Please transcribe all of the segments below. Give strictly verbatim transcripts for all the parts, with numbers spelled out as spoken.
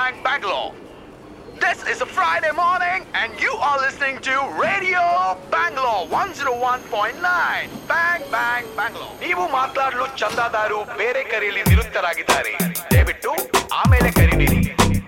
Bang Bangalore. This is a Friday morning and you are listening to Radio Bangalore one oh one point nine. Bang Bang Bangalore. ನೀವು ಮಾತಾಡಲು ಚಂದಾದಾರು ಬೇರೆ ಕರೆಯಲ್ಲಿ ನಿರುತ್ತರಾಗಿದ್ದಾರೆ. ದಯವಿಟ್ಟು ಆಮೇಲೆ ಕರೀರಿ.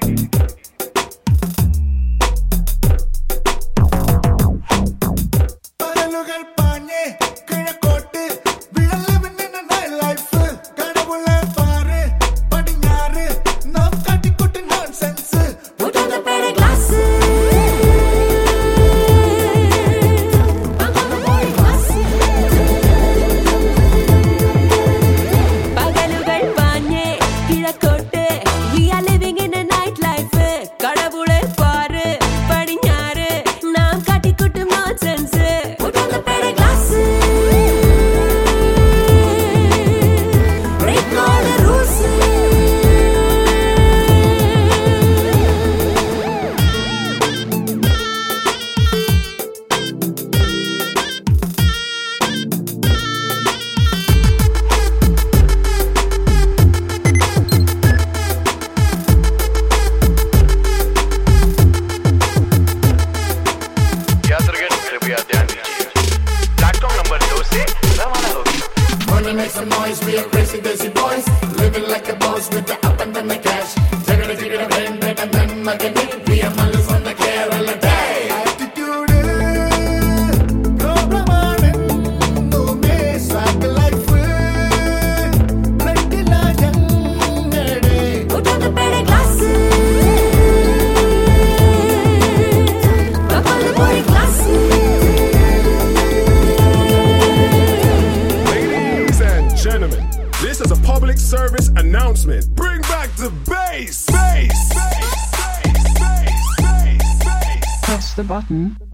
Service announcement. Bring back the bass. Bass. Bass. Bass. Bass. Bass. Press the button